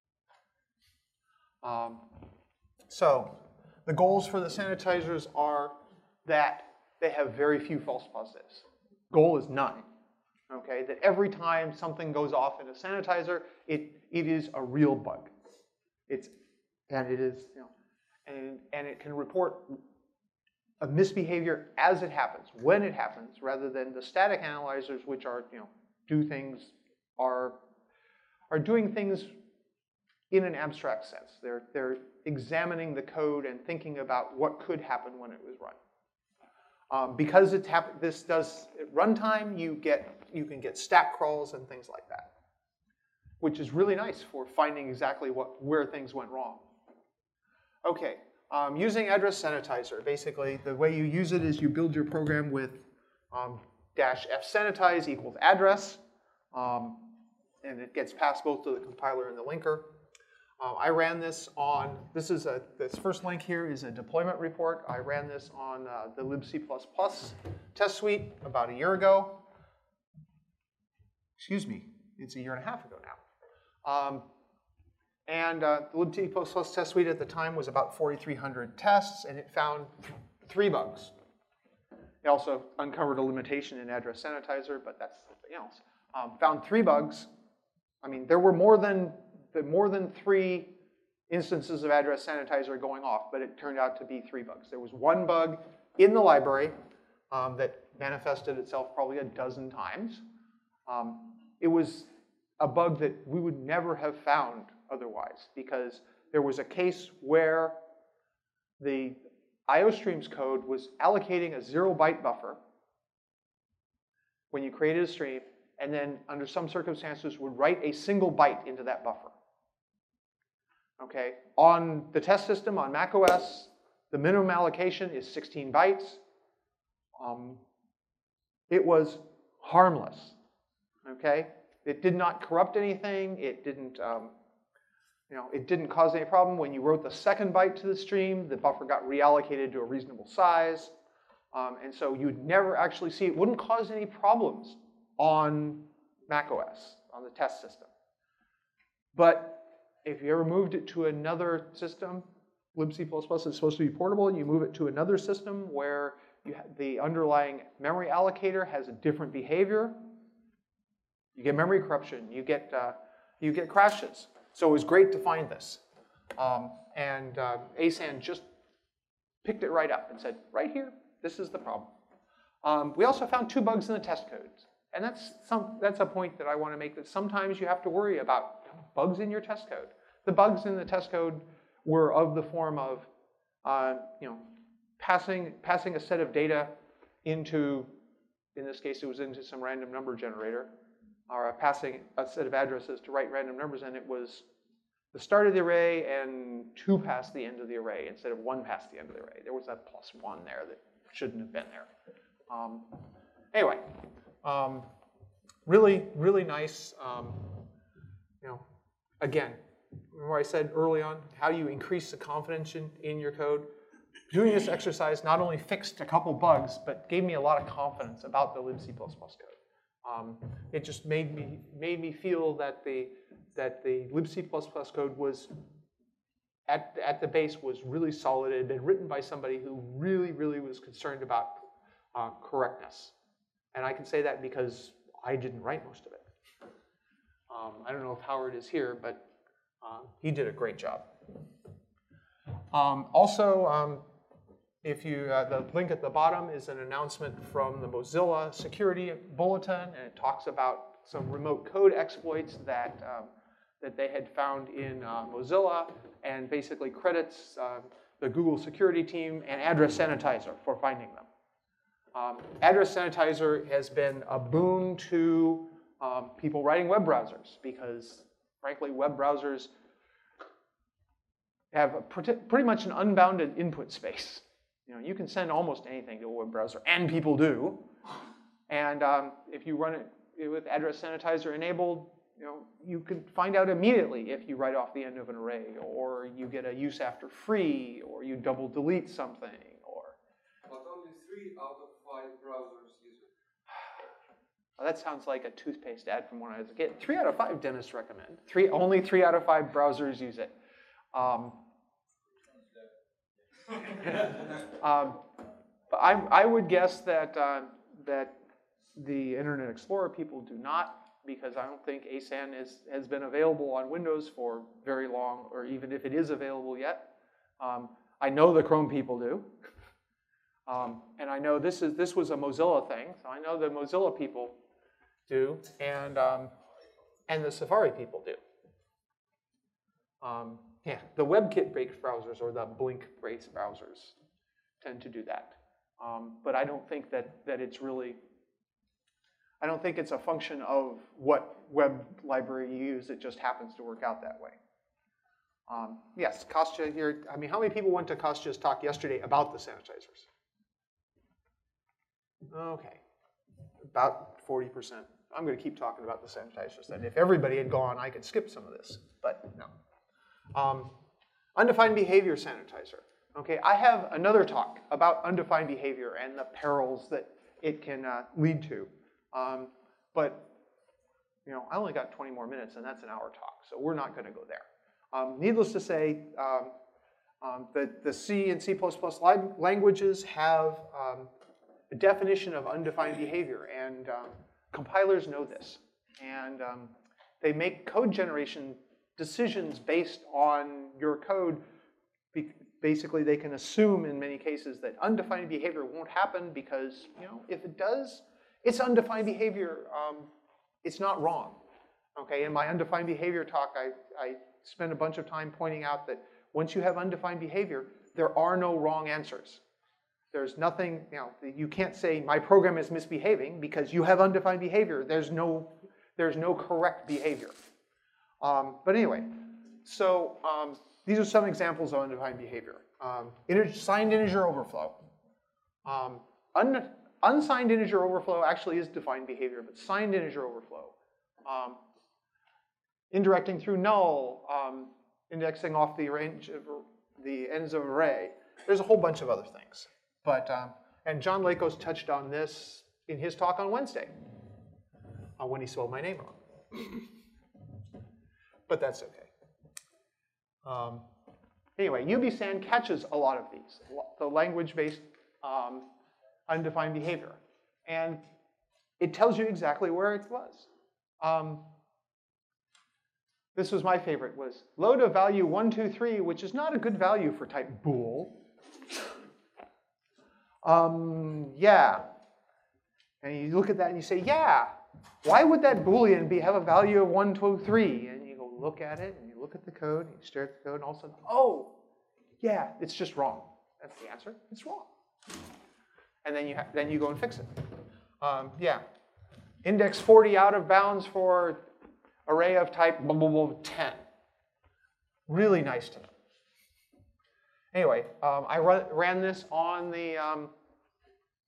Um, so the goals for the sanitizers are that they have very few false positives. Goal is none. Okay, that every time something goes off in a sanitizer, it it is a real bug. It's and it is you know, and and it can report a misbehavior as it happens, when it happens, rather than the static analyzers, which are you know do things are are doing things in an abstract sense. They're they're examining the code and thinking about what could happen when it was run. Um, because it's hap this does at runtime, you get you can get stack crawls and things like that, which is really nice for finding exactly what where things went wrong. Okay, um, using address sanitizer. Basically, the way you use it is you build your program with um, dash f sanitize equals address, um, and it gets passed both to the compiler and the linker. Um, I ran this on, this is a, this first link here is a deployment report. I ran this on uh, the libc++ test suite about a year ago. Excuse me, it's a year and a half ago now. Um, and uh, the libc++ test suite at the time was about forty-three hundred tests, and it found th three bugs. It also uncovered a limitation in address sanitizer, but that's something else. Um, found three bugs. I mean, there were more than The more than three instances of address sanitizer going off, but it turned out to be three bugs. There was one bug in the library um, that manifested itself probably a dozen times. Um, it was a bug that we would never have found otherwise, because there was a case where the IOStreams code was allocating a zero byte buffer when you created a stream, and then under some circumstances would write a single byte into that buffer. Okay, on the test system on macOS, the minimum allocation is sixteen bytes. Um, it was harmless. Okay, it did not corrupt anything. It didn't, um, you know, it didn't cause any problem. When you wrote the second byte to the stream, the buffer got reallocated to a reasonable size, um, and so you'd never actually see it. Wouldn't cause any problems on macOS on the test system, but if you ever moved it to another system, libc++ is supposed to be portable, and you move it to another system where you the underlying memory allocator has a different behavior, you get memory corruption, you get, uh, you get crashes. So it was great to find this. Um, and uh, A S A N just picked it right up and said, right here, this is the problem. Um, we also found two bugs in the test codes. And that's, some, that's a point that I want to make, that sometimes you have to worry about bugs in your test code. The bugs in the test code were of the form of, uh, you know, passing, passing a set of data into, in this case, it was into some random number generator, or passing a set of addresses to write random numbers, and it was the start of the array and two past the end of the array instead of one past the end of the array. There was a plus one there that shouldn't have been there. Um, anyway, um, really, really nice. Um, you know, again, remember I said early on, how do you increase the confidence in, in your code? Doing this exercise not only fixed a couple bugs, but gave me a lot of confidence about the libc++ code. Um, it just made me made me feel that the that the libc++ code was at at the base was really solid. It had been written by somebody who really, really was concerned about uh, correctness, and I can say that because I didn't write most of it. Um, I don't know if Howard is here, but uh, he did a great job. Um, also, um, if you uh, the link at the bottom is an announcement from the Mozilla Security Bulletin, and it talks about some remote code exploits that um, that they had found in uh, Mozilla, and basically credits uh, the Google security team and Address Sanitizer for finding them. Um, Address Sanitizer has been a boon to um, people writing web browsers because, frankly, web browsers have a pretty, pretty much an unbounded input space. You know, you can send almost anything to a web browser, and people do. And um, if you run it with Address Sanitizer enabled, you know, you can find out immediately if you write off the end of an array, or you get a use after free, or you double delete something, or. But only three out of five browsers use it. Well, that sounds like a toothpaste ad from when I was a kid. Three out of five dentists recommend. Three, only three out of five browsers use it. Um, um, but I, I would guess that uh, that the Internet Explorer people do not, because I don't think A S A N is, has been available on Windows for very long, or even if it is available yet. Um, I know the Chrome people do, um, and I know this is this was a Mozilla thing, so I know the Mozilla people do, and um, and the Safari people do. Um, yeah, the WebKit-based browsers or the Blink-based browsers tend to do that. Um, but I don't think that, that it's really, I don't think it's a function of what web library you use. It just happens to work out that way. Um, yes, Kostya here. I mean, how many people went to Kostya's talk yesterday about the sanitizers? Okay, about forty percent. I'm going to keep talking about the sanitizers then. If everybody had gone, I could skip some of this, but no. Um, undefined behavior sanitizer. Okay, I have another talk about undefined behavior and the perils that it can uh, lead to. Um, but you know, I only got twenty more minutes, and that's an hour talk, so we're not going to go there. Um, needless to say, um, um, the, the C and C plus plus languages have um, a definition of undefined behavior, and um, compilers know this. And um, they make code generation decisions based on your code. Basically, they can assume in many cases that undefined behavior won't happen because, you know, if it does, it's undefined behavior. Um, it's not wrong. Okay, in my undefined behavior talk, I, I spent a bunch of time pointing out that once you have undefined behavior, there are no wrong answers. There's nothing, you know, you can't say my program is misbehaving because you have undefined behavior. There's no, there's no correct behavior. Um, but anyway, so um, these are some examples of undefined behavior. Um, integer, signed integer overflow. Um, un, unsigned integer overflow actually is defined behavior, but signed integer overflow. Um, indirecting through null, um, indexing off the range of the ends of array. There's a whole bunch of other things. But, um, and John Lakos touched on this in his talk on Wednesday uh, when he spelled my name wrong. But that's okay. Um, anyway, U B S A N catches a lot of these, the language-based um, undefined behavior. And it tells you exactly where it was. Um, this was my favorite, was load a value one, two, three, which is not a good value for type bool. um, yeah. And you look at that and you say, yeah, why would that Boolean be have a value of one, two, three? And you go look at it, and you look at the code, and you stare at the code, and all of a sudden, oh, yeah, it's just wrong. That's the answer. It's wrong. And then you, then you go and fix it. Um, yeah. Index forty out of bounds for array of type blah, blah, blah, ten. Really nice to know. Anyway, um, I run, ran this on the, um,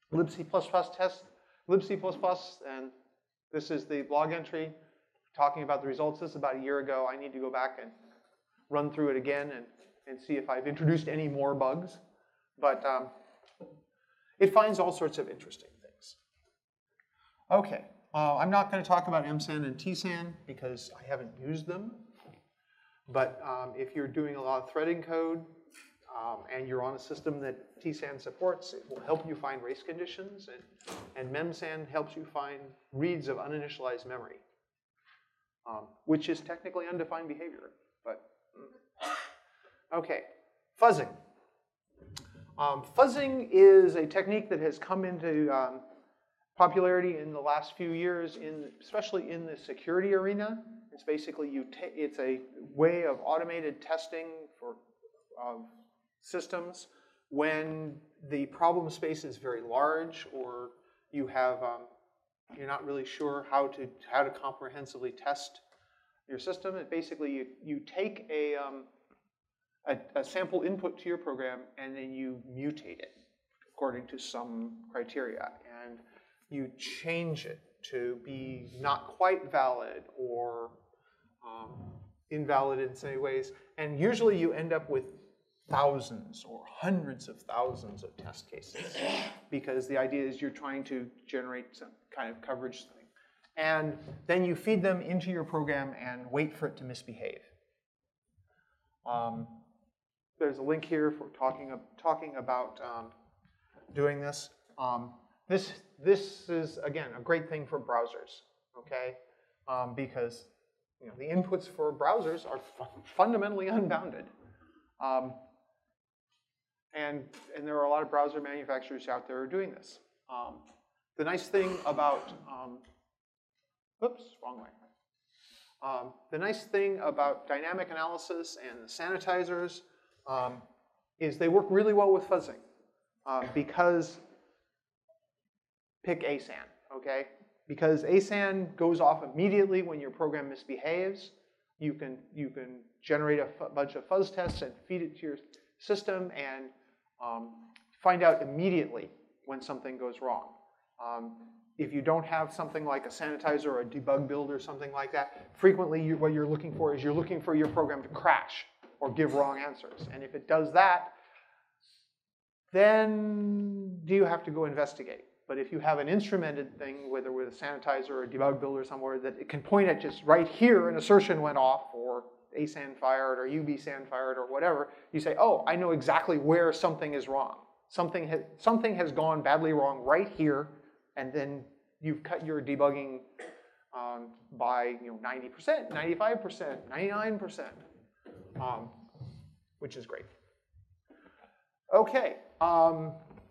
libc++ test, libc++, and this is the log entry talking about the results. This is about a year ago. I need to go back and run through it again and, and see if I've introduced any more bugs. But um, it finds all sorts of interesting things. Okay, uh, I'm not going to talk about M SAN and T SAN because I haven't used them. But um, if you're doing a lot of threading code um, and you're on a system that T SAN supports, it will help you find race conditions. And, and MEMSAN helps you find reads of uninitialized memory, um, which is technically undefined behavior. But mm. Okay, fuzzing. Um, fuzzing is a technique that has come into um, popularity in the last few years, in, especially in the security arena. It's basically you. Ta it's a way of automated testing for uh, systems when the problem space is very large, or you have um, you're not really sure how to how to comprehensively test your system. It basically you you take a um, A, a sample input to your program, and then you mutate it according to some criteria, and you change it to be not quite valid or um, invalid in some ways. And usually you end up with thousands or hundreds of thousands of test cases because the idea is you're trying to generate some kind of coverage thing. And then you feed them into your program and wait for it to misbehave. Um, There's a link here for talking, talking about um, doing this. Um, this. This is, again, a great thing for browsers, okay? Um, because you know, the inputs for browsers are fu fundamentally unbounded. Um, and, and there are a lot of browser manufacturers out there who are doing this. Um, the nice thing about, um, oops, wrong way. Um, the nice thing about dynamic analysis and the sanitizers Um, is they work really well with fuzzing uh, because, pick A SAN, okay? Because A SAN goes off immediately when your program misbehaves. You can, you can generate a bunch of fuzz tests and feed it to your system and um, find out immediately when something goes wrong. Um, if you don't have something like a sanitizer or a debug build or something like that, frequently you, what you're looking for is you're looking for your program to crash or give wrong answers. And if it does that, then do you have to go investigate? But if you have an instrumented thing, whether with a sanitizer or a debug builder somewhere, that it can point at just right here, an assertion went off, or A SAN fired, or U B SAN fired, or whatever, you say, oh, I know exactly where something is wrong. Something, ha something has gone badly wrong right here, and then you've cut your debugging um, by you know, ninety percent, ninety-five percent, ninety-nine percent. Um, which is great. Okay. Um,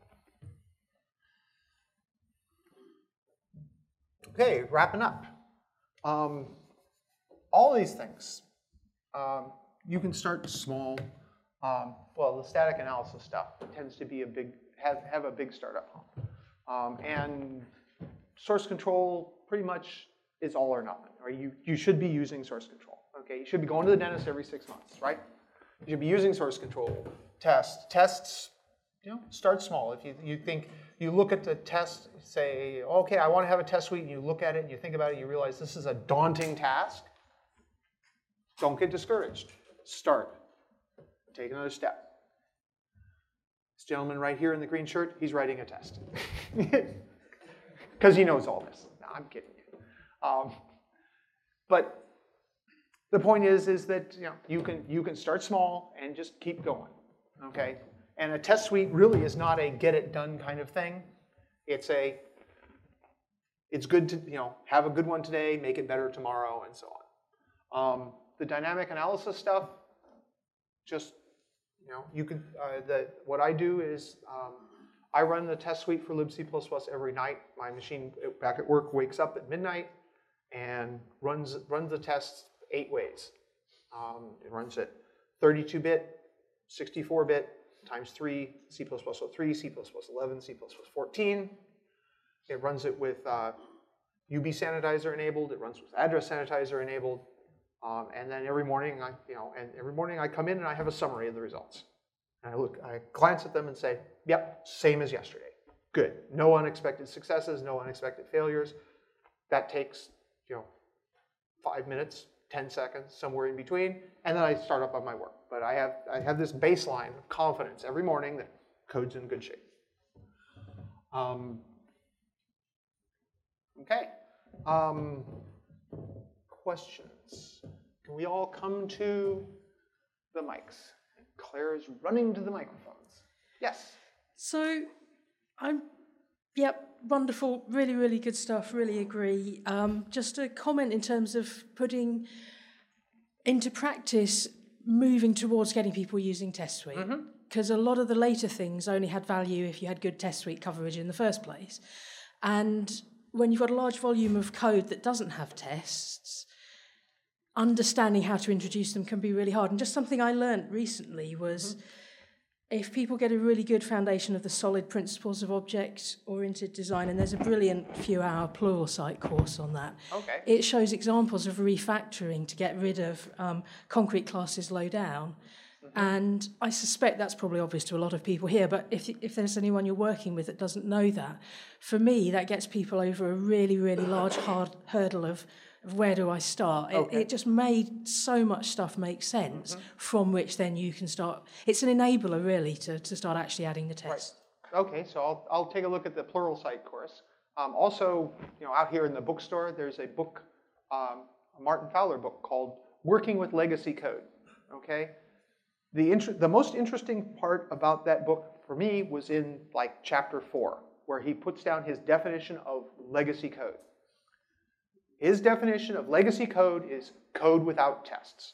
okay, wrapping up. Um, all these things, um, you can start small. Um, well, the static analysis stuff tends to be a big, have, have a big startup. Um, and source control pretty much is all or nothing. Or you, you should be using source control. Okay, you should be going to the dentist every six months, right? You should be using source control. Tests, tests, you know, start small. If you, you think, you look at the test, say, okay, I want to have a test suite, and you look at it and you think about it, you realize this is a daunting task. Don't get discouraged. Start. Take another step. This gentleman right here in the green shirt, he's writing a test. Because he knows all this. No, I'm kidding you. Um, but the point is, is that you know you can you can start small and just keep going, okay? And a test suite really is not a get it done kind of thing. It's a it's good to you know have a good one today, make it better tomorrow, and so on. Um, the dynamic analysis stuff, just you know you could uh, the what I do is um, I run the test suite for libc++ every night. My machine back at work wakes up at midnight and runs runs the tests eight ways. Um, it runs at thirty-two bit, sixty-four bit, times three, C++ oh three, C++ eleven, C++ fourteen. It runs it with uh, U B sanitizer enabled. It runs with address sanitizer enabled. Um, and then every morning, I, you know, and every morning I come in and I have a summary of the results. And I look, I glance at them and say, "Yep, same as yesterday. good. No unexpected successes, no unexpected failures. That takes, you know, five minutes, ten seconds, somewhere in between, and then I start up on my work. But I have, I have this baseline of confidence every morning that code's in good shape. Um, okay. Um, questions? Can we all come to the mics? Claire is running to the microphones. Yes. So, I'm, yep, wonderful, really, really good stuff, really agree. Um, just a comment in terms of putting into practice, moving towards getting people using Test Suite. Because mm-hmm. a lot of the later things only had value if you had good Test Suite coverage in the first place. And when you've got a large volume of code that doesn't have tests, understanding how to introduce them can be really hard. And just something I learned recently was mm-hmm. if people get a really good foundation of the solid principles of object-oriented design, and there's a brilliant few-hour Pluralsight course on that. Okay. It shows examples of refactoring to get rid of um, concrete classes low down. Mm-hmm. And I suspect that's probably obvious to a lot of people here, but if, if there's anyone you're working with that doesn't know that, for me, that gets people over a really, really large hard hurdle of of where do I start? Okay. It, it just made so much stuff make sense mm-hmm. from which then you can start. It's an enabler, really, to, to start actually adding the tests. Right. Okay, so I'll, I'll take a look at the Pluralsight course. Um, also, you know, out here in the bookstore, there's a book, um, a Martin Fowler book called Working with Legacy Code. Okay? The, inter- the most interesting part about that book for me was in like chapter four, where he puts down his definition of legacy code. His definition of legacy code is code without tests.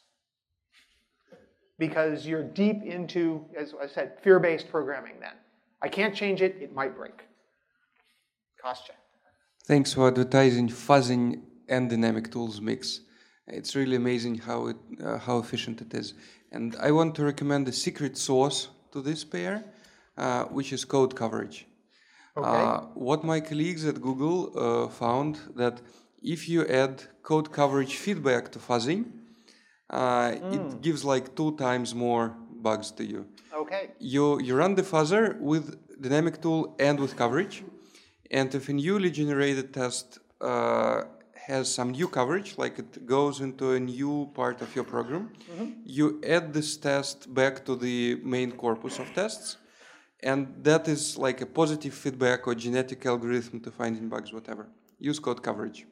Because you're deep into, as I said, fear-based programming then. I can't change it, it might break. Kostya. Thanks for advertising fuzzing and dynamic tools mix. It's really amazing how it, uh, how efficient it is. And I want to recommend a secret sauce to this pair, uh, which is code coverage. Okay. Uh, what my colleagues at Google uh, found that if you add code coverage feedback to fuzzing, uh, mm. it gives like two times more bugs to you. Okay. You, you run the fuzzer with dynamic tool and with coverage, and if a newly generated test uh, has some new coverage, like it goes into a new part of your program, mm-hmm. you add this test back to the main corpus of tests, and that is like a positive feedback or genetic algorithm to finding bugs, whatever. Use code coverage.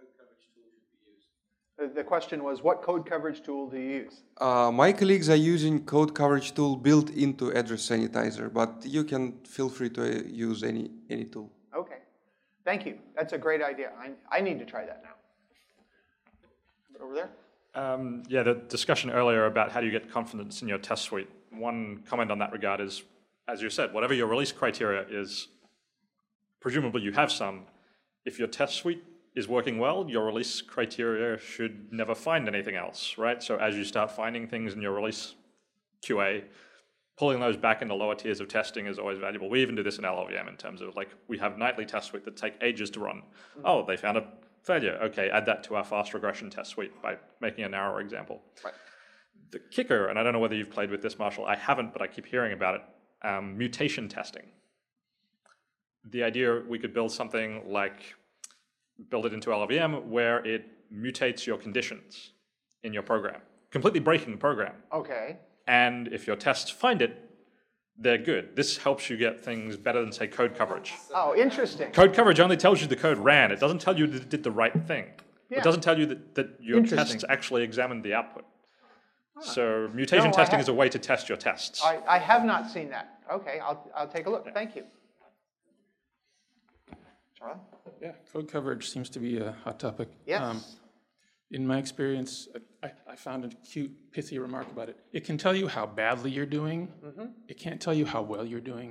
The question was, what code coverage tool do you use? Uh, my colleagues are using code coverage tool built into Address Sanitizer, but you can feel free to uh, use any, any tool. Okay. Thank you. That's a great idea. I, I need to try that now. Over there? Um, yeah, the discussion earlier about how do you get confidence in your test suite. One comment on that regard is, as you said, whatever your release criteria is, presumably you have some. If your test suite is working well, your release criteria should never find anything else, right? So as you start finding things in your release Q A, pulling those back into lower tiers of testing is always valuable. We even do this in L L V M in terms of like, we have nightly test suite that take ages to run. Mm-hmm. Oh, they found a failure. Okay, add that to our fast regression test suite by making a narrower example. Right. The kicker, and I don't know whether you've played with this, Marshall, I haven't, but I keep hearing about it, um, mutation testing. The idea we could build something like build it into L L V M where it mutates your conditions in your program, completely breaking the program. Okay. And if your tests find it, they're good. This helps you get things better than, say, code coverage. Oh, interesting. Code coverage only tells you the code ran. It doesn't tell you that it did the right thing. Yeah. It doesn't tell you that, that your tests actually examined the output. Huh. So mutation no, testing is a way to test your tests. I, I have not seen that. Okay, I'll, I'll take a look. Yeah. Thank you. Charlie? Yeah, code coverage seems to be a hot topic. Yes. Um, in my experience, I, I found a cute, pithy remark about it. It can tell you how badly you're doing. Mm-hmm. It can't tell you how well you're doing.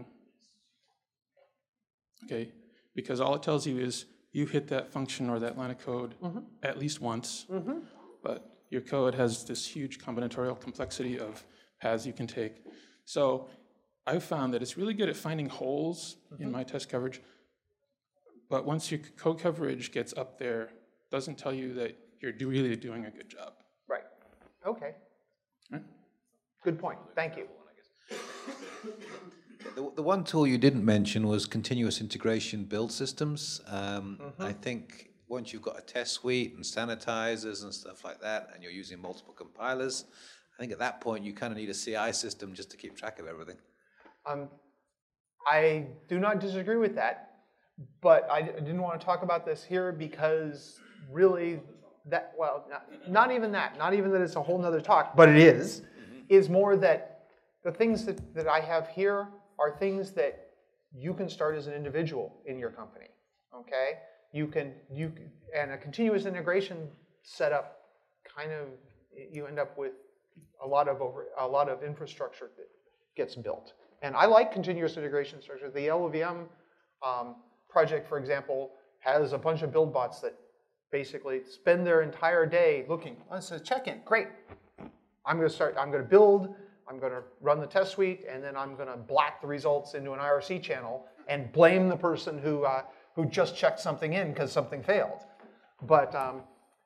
Okay? Because all it tells you is you hit that function or that line of code mm-hmm. at least once. Mm-hmm. But your code has this huge combinatorial complexity of paths you can take. So I've found that it's really good at finding holes mm-hmm. in my test coverage. But once your code coverage gets up there, doesn't tell you that you're do really doing a good job. Right. Okay. Right. Good point. Thank you. The, the one tool you didn't mention was continuous integration build systems. Um, Mm-hmm. I think once you've got a test suite and sanitizers and stuff like that, and you're using multiple compilers, I think at that point you kind of need a C I system just to keep track of everything. Um, I do not disagree with that, but I, d- I didn't want to talk about this here because really that, well, not, not even that, not even that it's a whole nother talk, but it is, is more that the things that, that I have here are things that you can start as an individual in your company, okay? You can, you can- and a continuous integration setup kind of, you end up with a lot of over, a lot of infrastructure that gets built. And I like continuous integration structure. The L O V M um, project, for example, has a bunch of build bots that basically spend their entire day looking. Oh, it's a check-in, great. I'm going to start, I'm going to build, I'm going to run the test suite, and then I'm going to black the results into an I R C channel and blame the person who, uh, who just checked something in because something failed. But um,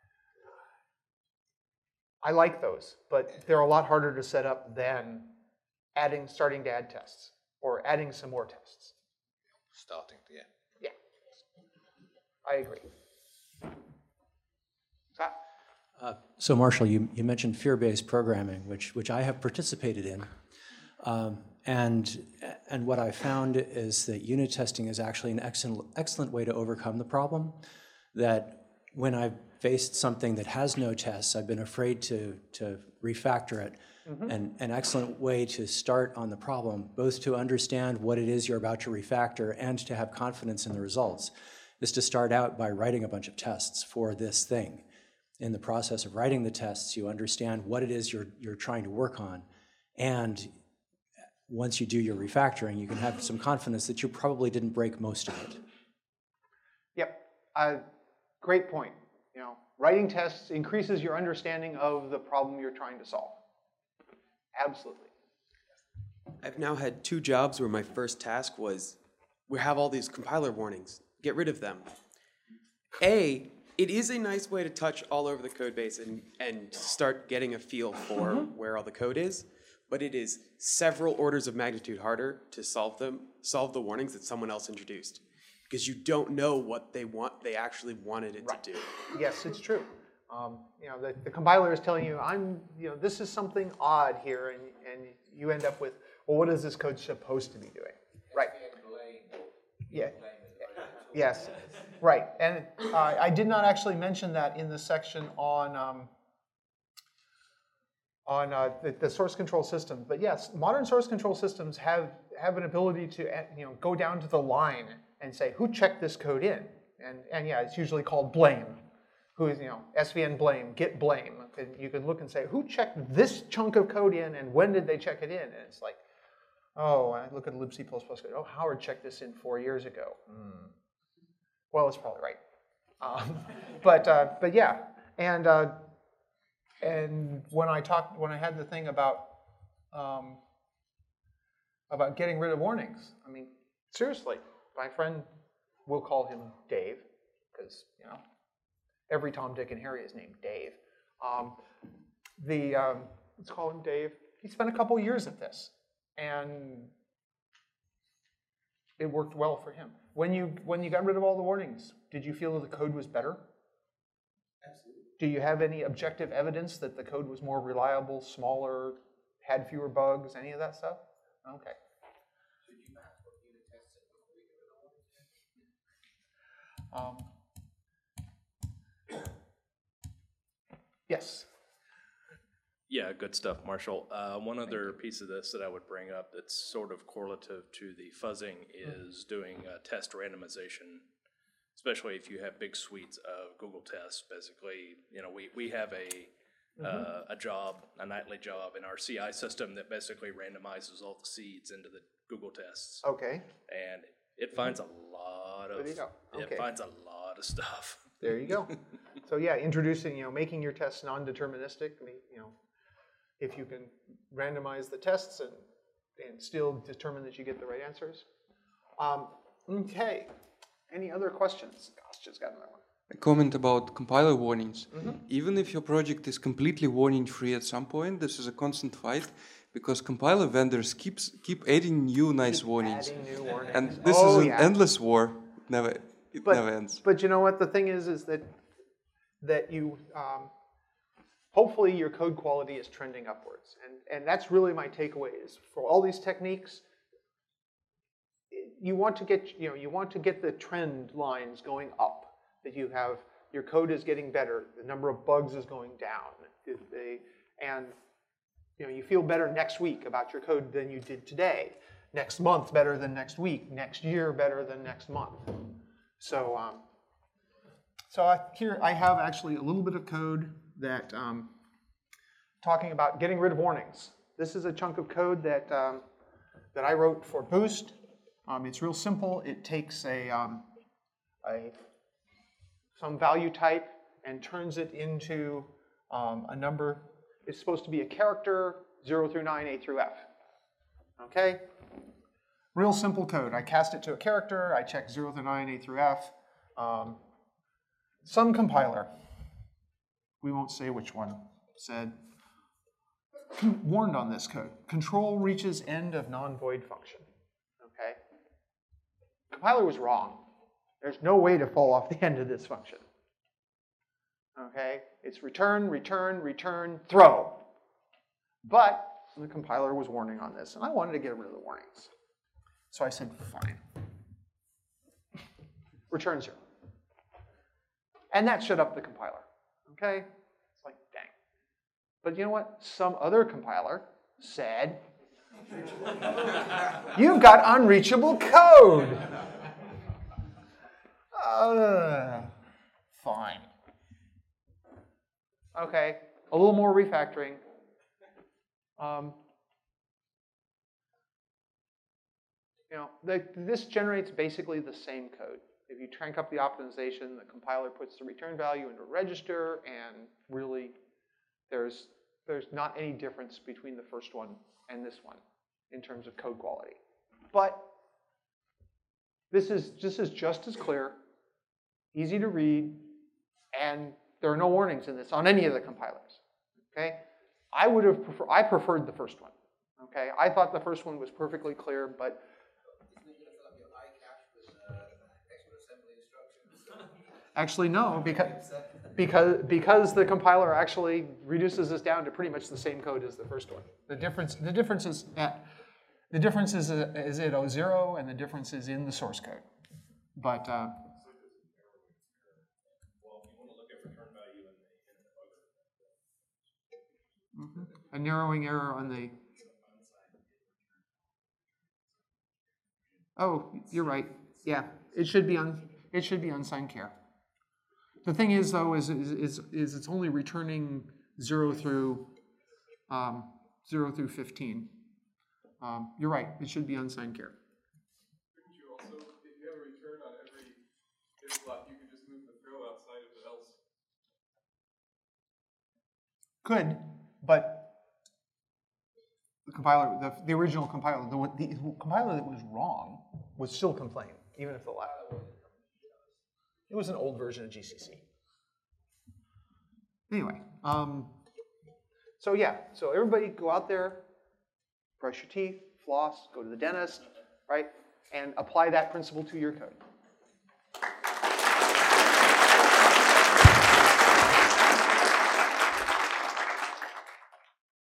I like those, but they're a lot harder to set up than adding, starting to add tests or adding some more tests. Starting, yeah. Yeah, I agree. Scott? Uh, so Marshall, you, you mentioned fear-based programming, which, which I have participated in. Um, and, and what I found is that unit testing is actually an excellent, excellent way to overcome the problem. That when I've faced something that has no tests, I've been afraid to, to refactor it. Mm-hmm. And an excellent way to start on the problem, both to understand what it is you're about to refactor and to have confidence in the results, is to start out by writing a bunch of tests for this thing. In the process of writing the tests, you understand what it is you're, you're trying to work on. And once you do your refactoring, you can have some confidence that you probably didn't break most of it. Yep, uh, great point. You know, writing tests increases your understanding of the problem you're trying to solve. Absolutely. I've now had two jobs where my first task was, we have all these compiler warnings, get rid of them. A, it is a nice way to touch all over the code base and, and start getting a feel for mm-hmm. where all the code is, but it is several orders of magnitude harder to solve them, solve the warnings that someone else introduced, because you don't know what they want, they actually wanted it right. to do. Yes, it's true. Um, you know, the, the compiler is telling you, I'm, you know, this is something odd here, and, and you end up with, well, what is this code supposed to be doing? Right. Yeah. Yes. Right. And uh, I did not actually mention that in the section on um, on uh, the, the source control system, but yes, modern source control systems have have an ability to, you know, go down to the line and say, who checked this code in? And and yeah, it's usually called blame. Who is, you know, S V N blame, git blame. And you can look and say, who checked this chunk of code in and when did they check it in? And it's like, oh, I look at libc plus plus code. Oh, Howard checked this in four years ago. Hmm. Well, it's probably right. Um, but uh, but yeah, and uh, and when I talked, when I had the thing about um, about getting rid of warnings, I mean, seriously, my friend, we'll call him Dave, because you know. Every Tom, Dick, and Harry is named Dave. Um, the um, let's call him Dave. He spent a couple years at this, and it worked well for him. When you when you got rid of all the warnings, did you feel that the code was better? Absolutely. Do you have any objective evidence that the code was more reliable, smaller, had fewer bugs, any of that stuff? Okay. Should you map what unit tests it before you get rid of all warnings? Um. Yes. Yeah, good stuff, Marshall. Uh, one other piece of this that I would bring up that's sort of correlative to the fuzzing is doing uh, test randomization, especially if you have big suites of Google tests. Basically, you know, we, we have a mm-hmm. uh, a job, a nightly job in our C I system that basically randomizes all the seeds into the Google tests. Okay. And it finds a lot of there you go. Okay. It finds a lot of stuff. There you go. So yeah, introducing, you know, making your tests non-deterministic. I mean, you know, if you can randomize the tests and and still determine that you get the right answers. Um, okay. Any other questions? Gosh, just got another one. A comment about compiler warnings. Mm-hmm. Even if your project is completely warning-free at some point, this is a constant fight, because compiler vendors keeps keep adding new nice warnings, Adding new warnings. and this Oh, is an yeah. endless war. It never, it But, never ends. but you know what? The thing is, is that that you um, hopefully your code quality is trending upwards, and and that's really my takeaway is for all these techniques. You want to get you know you want to get the trend lines going up. That you have your code is getting better, the number of bugs is going down, they, and you know you feel better next week about your code than you did today. Next month better than next week. Next year better than next month. So um, so I, here I have actually a little bit of code that um, talking about getting rid of warnings. This is a chunk of code that um, that I wrote for Boost. Um, it's real simple. It takes a, um, a some value type and turns it into um, a number. It's supposed to be a character, zero through nine, A through F. Okay? Real simple code. I cast it to a character. I check zero through nine, A through F. Um, some compiler, we won't say which one, said, warned on this code. Control reaches end of non-void function. Okay? Compiler was wrong. There's no way to fall off the end of this function. Okay? It's return, return, return, throw. But the compiler was warning on this, and I wanted to get rid of the warnings. So I said, fine. Return zero. And that shut up the compiler. Okay? It's like, dang. But you know what? Some other compiler said, you've got unreachable code. Uh, fine. Okay, a little more refactoring. Um, you know, the, this generates basically the same code. If you crank up the optimization, the compiler puts the return value into a register, and really, there's there's not any difference between the first one and this one in terms of code quality. But this is this is just as clear, easy to read, and there are no warnings in this on any of the compilers. Okay, I would have prefer, I preferred the first one. Okay, I thought the first one was perfectly clear, but actually no, because because because the compiler actually reduces this down to pretty much the same code as the first one. The difference the difference is at the difference is is at O zero, and the difference is in the source code. But uh, Mm-hmm. A narrowing error on the. Oh, you're right. Yeah, it should be on. It should be unsigned care. The thing is, though, is is is, is it's only returning zero through um, zero through fifteen. Um, you're right. It should be unsigned care. Couldn't you also, if you have a return on every if block, you could just move the throw outside of the else? Could. But the compiler, the, the original compiler, the, the compiler that was wrong would still complain, even if the last. It was an old version of G C C. Anyway, um, so yeah, so everybody go out there, brush your teeth, floss, go to the dentist, right, and apply that principle to your code.